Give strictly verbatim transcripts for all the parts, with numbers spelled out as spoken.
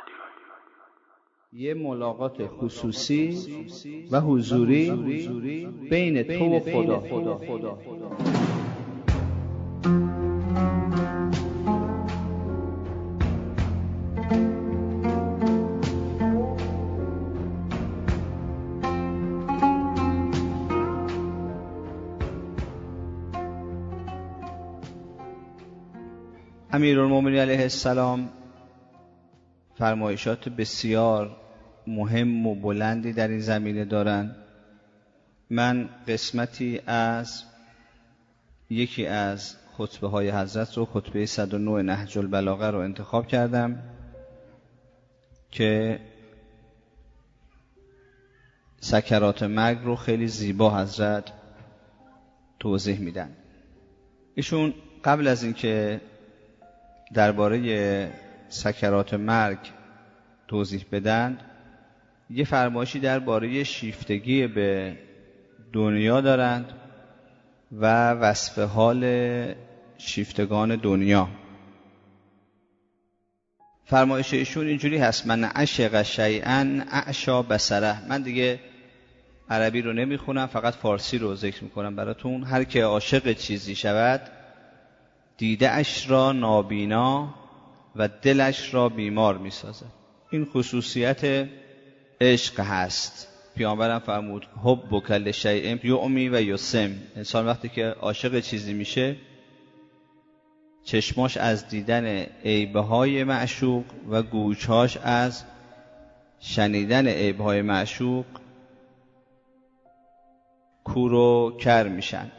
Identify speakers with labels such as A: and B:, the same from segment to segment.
A: یه ملاقات خصوصی و حضوری بین تو و خدا. امیرالمومنین علیه السلام فرمایشات بسیار مهم و بلندی در این زمینه دارند. من قسمتی از یکی از خطبه های حضرت رو، خطبه صد و نه نهج البلاغه رو انتخاب کردم که سکرات مرگ رو خیلی زیبا حضرت توضیح میدن. ایشون قبل از اینکه درباره سکرات مرگ توضیح بدن، یه فرمایشی درباره شیفتگی به دنیا دارند و وصف حال شیفتگان دنیا. فرمایش ایشون اینجوری هست: من عشق شیئا اعشا بصره. من دیگه عربی رو نمیخونم، فقط فارسی رو ذکر میکنم براتون. هر که عاشق چیزی شود، دیده اش را نابینا و دلش را بیمار میسازد. این خصوصیت عشق هست. پیامبرم فرمود حبک لشیء یعمی و یسم. انسان وقتی که عاشق چیزی میشه، چشماش از دیدن عیبهای معشوق و گوشهاش از شنیدن عیبهای معشوق کور و کر میشن.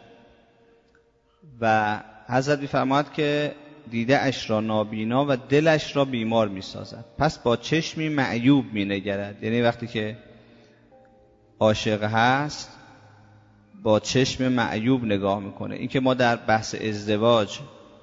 A: و حضرت میفرماد که دیده اش را نابینا و دلش را بیمار میسازد. پس با چشمی معیوب مینگرد. یعنی وقتی که عاشق هست با چشم معیوب نگاه میکنه. این که ما در بحث ازدواج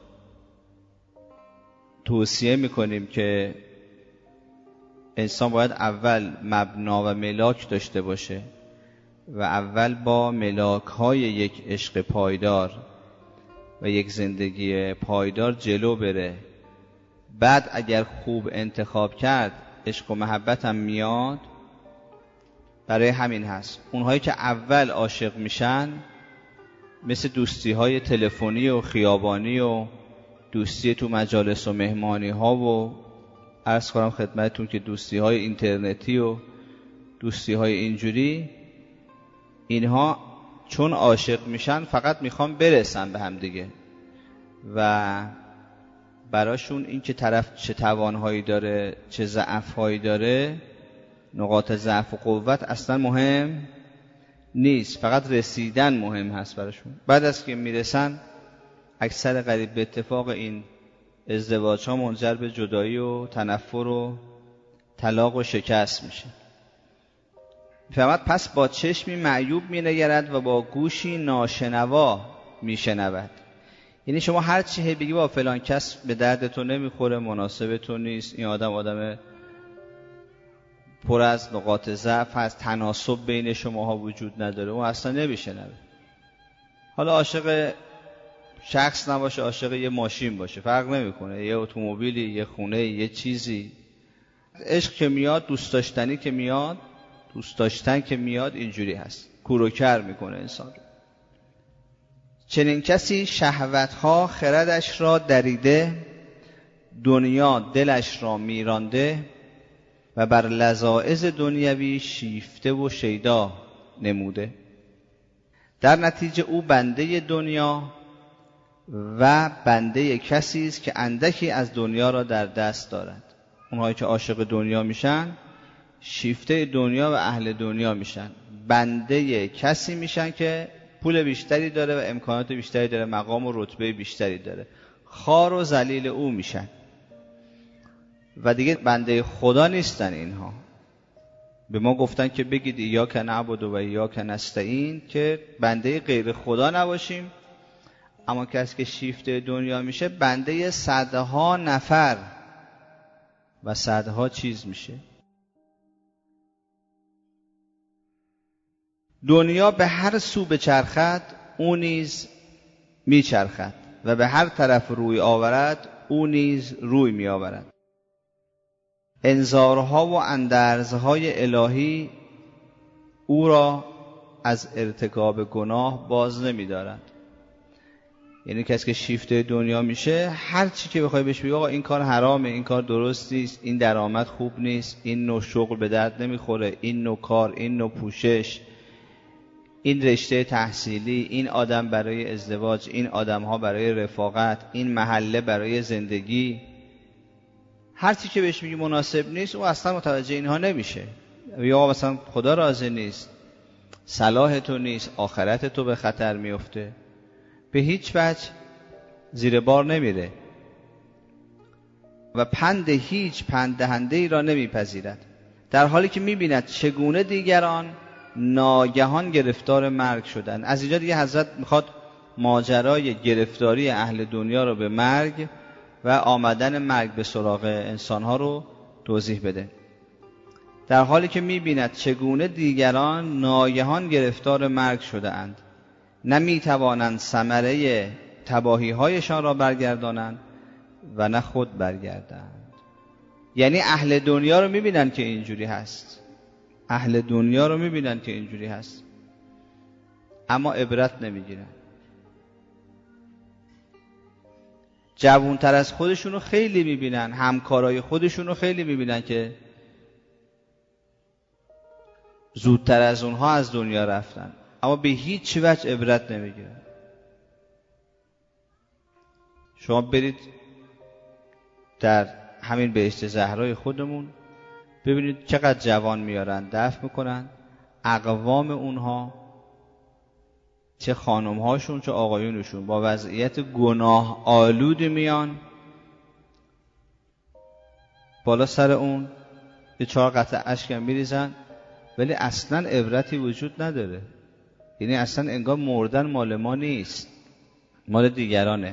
A: توصیه میکنیم که انسان باید اول مبنا و ملاک داشته باشه و اول با ملاک های یک عشق پایدار و یک زندگی پایدار جلو بره. بعد اگر خوب انتخاب کرد، عشق و محبت هم میاد. برای همین هست اونهایی که اول عاشق میشن، مثل دوستی های تلفنی و خیابانی و دوستی تو مجالس و مهمانی ها و عرض کنم خدمتتون که دوستی های اینترنتی و دوستی های اینجوری، اینها چون عاشق میشن فقط میخوان برسن به هم دیگه و براشون این که طرف چه توانهایی داره چه ضعفهایی داره، نقاط ضعف و قوت اصلا مهم نیست، فقط رسیدن مهم هست براشون. بعد از که میرسن، اکثر قریب به اتفاق این ازدواج ها منجر به جدایی و تنفر و طلاق و شکست میشه. فهمت پس با چشمی معیوب مینگرد و با گوشی ناشنوا میشنود. یعنی شما هر چی بگی با فلان کس به دردتون نمیخوره، مناسبتون نیست، این آدم آدم پر از نقاط ضعف هست، تناسب بین شماها وجود نداره، اون اصلا نمیشنوه. حالا عاشق شخص نباشه، عاشق یه ماشین باشه، فرق نمیکنه، یه اتومبیلی، یه خونه، یه چیزی. عشق که میاد، دوست داشتنی که میاد، دوست داشتن که میاد، اینجوری هست، کور و کر میکنه انسان رو. چنین کسی شهوتها خردش را دریده، دنیا دلش را میرانده و بر لذاذ دنیوی شیفته و شیدا نموده. در نتیجه او بنده دنیا و بنده کسی است که اندکی از دنیا را در دست دارد. اونهایی که عاشق دنیا میشن، شیفته دنیا و اهل دنیا میشن، بنده کسی میشن که پول بیشتری داره و امکانات بیشتری داره، مقام و رتبه بیشتری داره، خوار و ذلیل او میشن و دیگه بنده خدا نیستن. اینها به ما گفتن که بگید ایاک نعبد و ایاک نستعین، که بنده غیر خدا نباشیم. اما کسی که شیفته دنیا میشه، بنده صدها نفر و صدها چیز میشه. دنیا به هر سو بچرخد، او نیز میچرخد و به هر طرف روی آورد، او نیز روی میآورد. انذارها و اندرزهای الهی او را از ارتکاب گناه باز نمی‌دارند. یعنی کسی که شیفته دنیا میشه، هر چی که بخوای بهش بگی آقا این کار حرامه، این کار درست نیست، این درآمد خوب نیست، این نوع شغل به درد نمیخوره، این نوع کار، این نوع پوشش، این رشته تحصیلی، این آدم برای ازدواج، این آدم‌ها برای رفاقت، این محله برای زندگی، هر چی که بهش میگی مناسب نیست، او اصلا متوجه اینها نمیشه. یا آقا مثلا خدا راضی نیست، صلاح تو نیست، آخرت تو به خطر میفته، به هیچ وجه زیر بار نمیره و پند هیچ پند دهنده ای را نمیپذیرد، در حالی که میبیند چگونه دیگران ناگهان گرفتار مرگ شدند. از اینجا دیگه حضرت میخواد ماجرای گرفتاری اهل دنیا رو به مرگ و آمدن مرگ به سراغ انسانها رو توضیح بده. در حالی که میبیند چگونه دیگران ناگهان گرفتار مرگ شده اند، نمیتوانند ثمره تباهی هایشان را برگردانند و نه خود برگردند. یعنی اهل دنیا رو میبینن که اینجوری هست، اهل دنیا رو میبینن که اینجوری هست، اما عبرت نمیگیرن. جوانتر از خودشون رو خیلی میبینن، همکارای خودشون رو خیلی میبینن که زودتر از اونها از دنیا رفتن، اما به هیچ وجه عبرت نمیگیرن. شما برید در همین بهشت زهرای خودمون ببینید چقدر جوان میارن دفن میکنن، اقوام اونها چه خانم هاشون چه آقایونشون با وضعیت گناه آلود میان بالا سر اون، یه چهار قطره اشکم میریزن، ولی اصلا عبرتی وجود نداره. یعنی اصلا انگار مردن مال ما نیست، مال دیگرانه.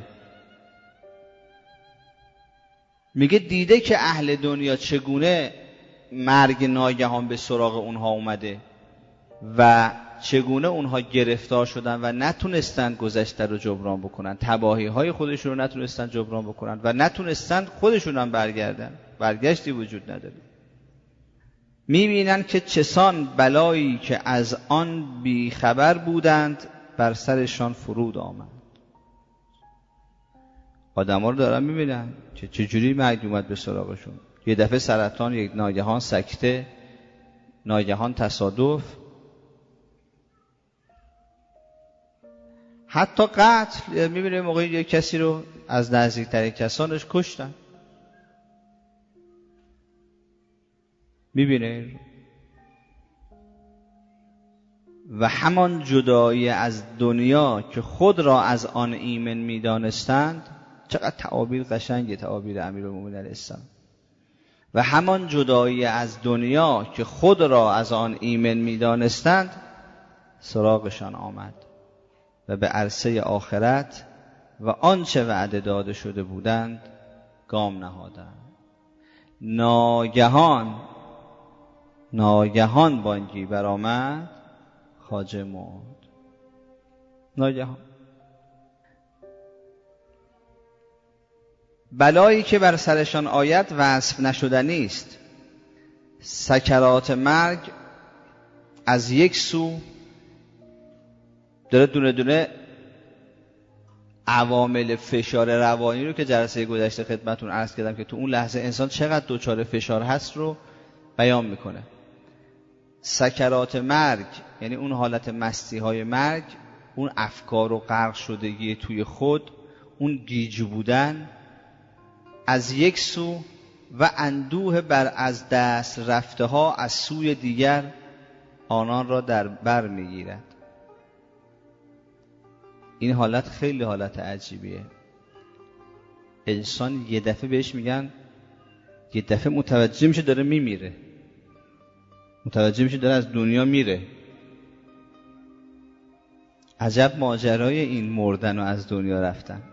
A: میگه دیده که اهل دنیا چگونه مرگ ناگهان به سراغ اونها اومده و چگونه اونها گرفتار شدن و نتونستن گذشته رو جبران بکنن، تباهی های خودشون رو نتونستن جبران بکنن و نتونستن خودشون هم برگردن، برگشتی وجود نداره. میبینن که چسان بلایی که از آن بیخبر بودند بر سرشان فرود آمد. آدم ها رو دارن میبینن که چجوری مرگ اومد به سراغشون. یه دفعه سرطان، یک ناگهان سکته، ناگهان تصادف، حتی قتل. میبینه موقعی یک کسی رو از نزدیکترین کسانش کشتن، میبینه. و همان جدایی از دنیا که خود را از آن ایمن میدانستند، چقدر تعابیر قشنگه، تعابیر امیرالمومنین علیه السلام. و همان جدایی از دنیا که خود را از آن ایمن میدانستند سراغشان آمد و به عرصه آخرت و آنچه وعده داده شده بودند گام نهادند. ناگهان ناگهان بانگی برآمد، خواجه مرد. ناگهان. بلایی که بر سرشان آید وصف نشدنی است. سکرات مرگ از یک سو داره دونه دونه عوامل فشار روانی رو که جلسه گذشته خدمتتون عرض کردم که تو اون لحظه انسان چقدر دچار فشار هست رو بیان میکنه. سکرات مرگ یعنی اون حالت مستی های مرگ، اون افکار و غرق شدگی توی خود، اون گیج بودن از یک سو و اندوه بر از دست رفته ها از سوی دیگر آنان را در بر میگیرد. این حالت خیلی حالت عجیبیه. انسان یه دفعه بهش میگن، یه دفعه متوجه میشه داره میمیره، متوجه میشه داره از دنیا میره. عجب ماجرای این مردن و از دنیا رفتن.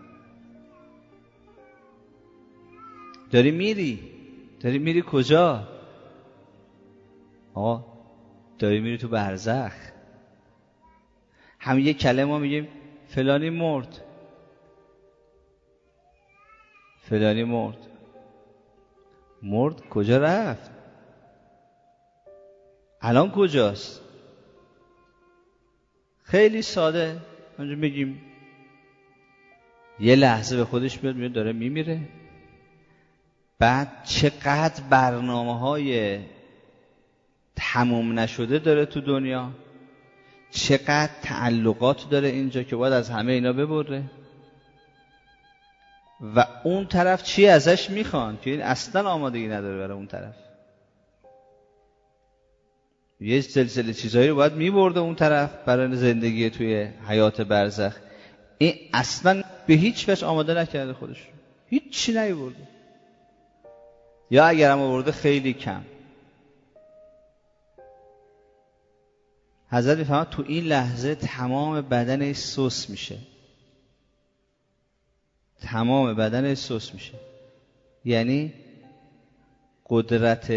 A: داری میری، داری میری کجا؟ آقا داری میری تو برزخ. همین یک کلمه ما میگیم فلانی مرد، فلانی مرد. مرد کجا رفت؟ الان کجاست؟ خیلی ساده اونجا بگیم یه لحظه به خودش بیاد میاد داره میمیره. بعد چقدر برنامه های تموم نشده داره تو دنیا، چقدر تعلقات داره اینجا که باید از همه اینا ببره. و اون طرف چی ازش میخوان که این اصلا آمادگی نداره برای اون طرف. یه سلسله چیزایی رو باید میبرده اون طرف برای زندگی توی حیات برزخ. این اصلا به هیچ وجه آماده نکرده خودش، هیچ چی نیورده، یا اگر هم آورده خیلی کم. حضرت میفرماد تو این لحظه تمام بدنش سوس میشه، تمام بدنش سوس میشه، یعنی قدرت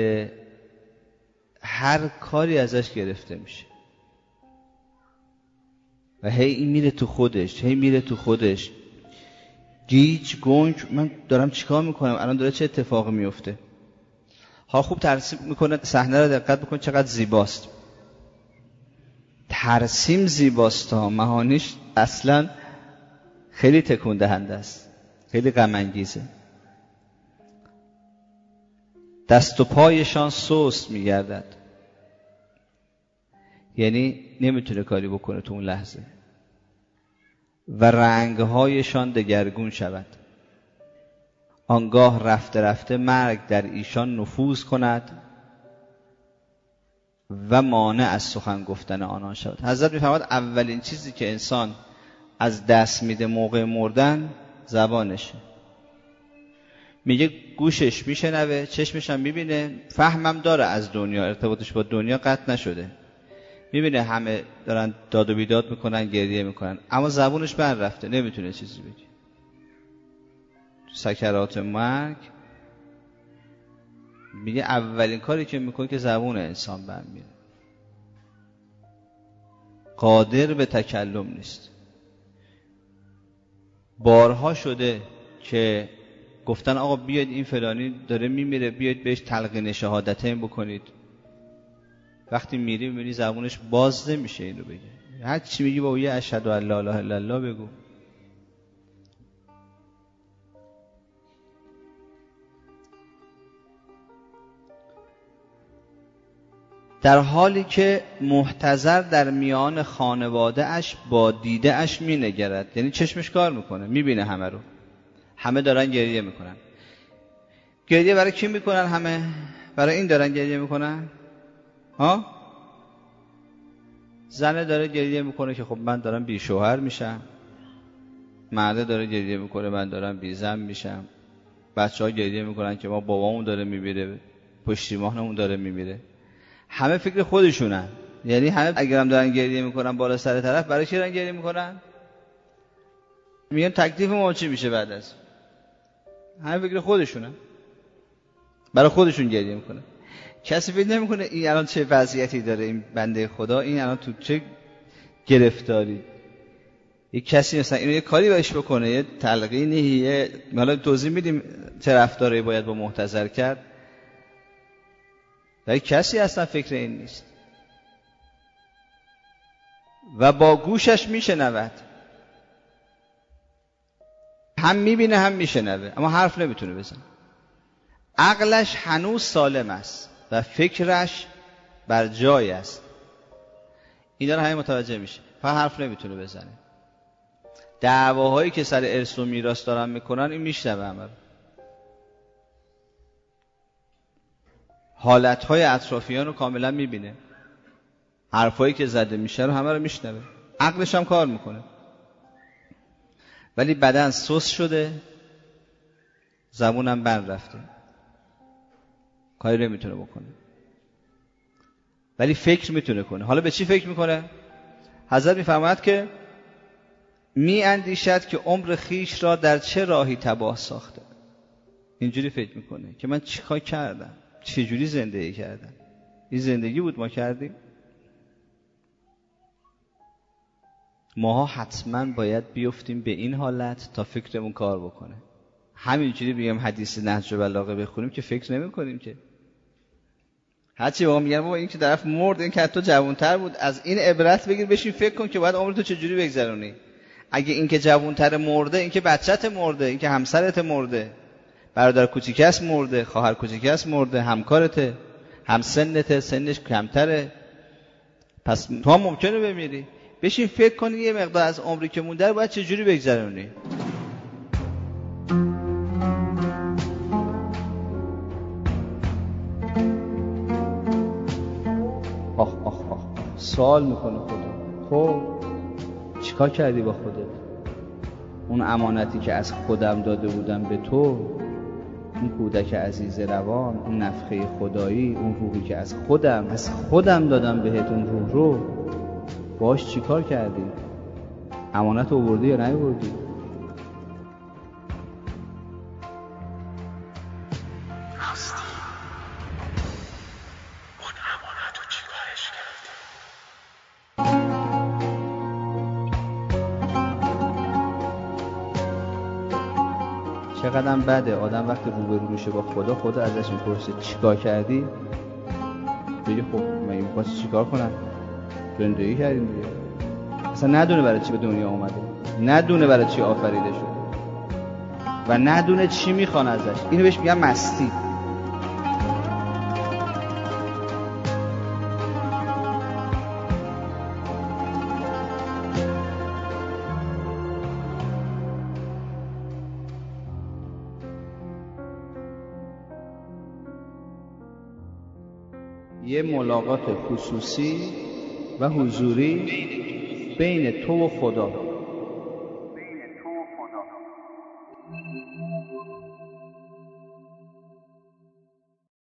A: هر کاری ازش گرفته میشه و هی این میره تو خودش، هی میره تو خودش، گیج گنگ. من دارم چیکار میکنم؟ الان داره چه اتفاقی میفته؟ ها خوب ترسیم میکنه، صحنه رو دقت بکن چقدر زیباست. ترسیم زیباست ها، معانیش اصلا خیلی تکون دهنده است، خیلی غم انگیزه. دست و پایشان سست میگردد، یعنی نمیتونه کاری بکنه تو اون لحظه. و رنگهایشان دگرگون شود، آنگاه رفته رفته مرگ در ایشان نفوذ کند و مانع از سخن گفتن آنان شود. حضرت میفرماد اولین چیزی که انسان از دست میده موقع مردن زبانشه. میگه گوشش میشنوه، چشمش هم میبینه، فهمم داره از دنیا، ارتباطش با دنیا قطع نشده، میبینه همه دارن داد و بیداد میکنن، گریه میکنن، اما زبونش بند رفته، نمیتونه چیزی بگه. سکرات مرگ میگه اولین کاری که میکنه که زبون انسان بند میره، قادر به تکلم نیست. بارها شده که گفتن آقا بیاید این فلانی داره میمیره، بیاید بهش تلقین شهادتین بکنید. وقتی میری میبینی زبونش باز نمیشه اینو بگه، هر چی میگی با یه اشهد ان لا اله الا الله بگو. در حالی که محتضر در میان خانواده اش با دیده اش می نگرد، یعنی چشمش کار میکنه، میبینه همه رو، همه دارن گریه میکنن. گریه برای کی میکنن؟ همه برای این دارن گریه میکنن ها؟ زنه داره گریه میکنه که خب من دارم بی شوهر میشم، مرده داره گریه میکنه من دارم بی زن میشم، بچه ها گریه میکنن که ما بابامون داره میمیره، پشتیبانمون داره میمیره. همه فکر خودشونن، یعنی همه اگرم دارن گریه میکنن بالا سر طرف، برای چی دارن گریه میکنن؟ میگن تکلیف ما چی میشه بعد از؟ همه فکر خودشونن، برای خودشون گریه میکنن. کسی فکر نمیکنه این الان چه وضعیتی داره، این بنده خدا این الان تو چه گرفتاری. یک کسی مثلا اینو یه کاری بهش بکنه، یه تلقینی، یه حالا توضیح میدیم چه رفتاری باید با محتضر کرد، ولی کسی اصلا فکر این نیست و با گوشش میشنود، هم میبینه هم میشنوه، اما حرف نمیتونه بزنه. عقلش هنوز سالم است و فکرش بر جای است. اینا رو همه متوجه میشه، فقط حرف نمیتونه بزنه. دعواهایی که سر ارث و میراث دارن میکنن این میشنوه همه رو. حالتهای اطرافیان رو کاملا میبینه، حرفایی که زده میشه رو همه رو میشنوه، عقلش هم کار میکنه، ولی بدن سست شده، زبونم بند رفته، کاری نمیتونه بکنه، ولی فکر میتونه کنه. حالا به چی فکر میکنه؟ حضرت میفرماید که می اندیشد که عمر خیش را در چه راهی تباه ساخته. اینجوری فکر میکنه که من چیکار کردم، چجوری زندگی کردم، این زندگی بود ما کردیم. ماها حتما باید بیفتیم به این حالت تا فکرمون کار بکنه. همینجوری بگم حدیث نهج البلاغه بخونیم که فکر نمی کنیم که هرچی واقعا میگن بابا این که طرف مرد، این که حتی جوانتر بود، از این عبرت بگیر بشین فکر کن که باید عمرتو چجوری بگذرونی. اگه این که جوانتر مرده، این که بچت مرده، این که همسرت مرده، برادر کوچیکش مرده، خواهر کوچیکش مرده، همکارته، هم سنته، سنش کمتره، پس تو هم ممکنه بمیری. بشین فکر کنی یه مقدار از عمری که مونده باید چجوری بگذرونی. آخ آخ آخ سوال میکنه خدا، خب چیکار کردی با خودت؟ اون امانتی که از خودم داده بودم به تو، اون کودک عزیز روان، اون نفخه خدایی، اون روحی که از خودم از خودم دادم بهت، اون روح رو باش چیکار کردی؟ امانت رو آوردی یا نیاوردی؟ چقدر بده آدم وقتی روبرو میشه با خدا، خدا ازش میپرسه چیکار کردی؟ بگه خب من می‌خواستم چیکار کنم؟ زندگی کردیم دیگه. اصلا ندونه برای چی به دنیا اومده، ندونه برای چی آفریده شده و ندونه چی میخوان ازش. اینو بهش میگن مستی. یه ملاقات خصوصی و حضوری بین تو و خدا.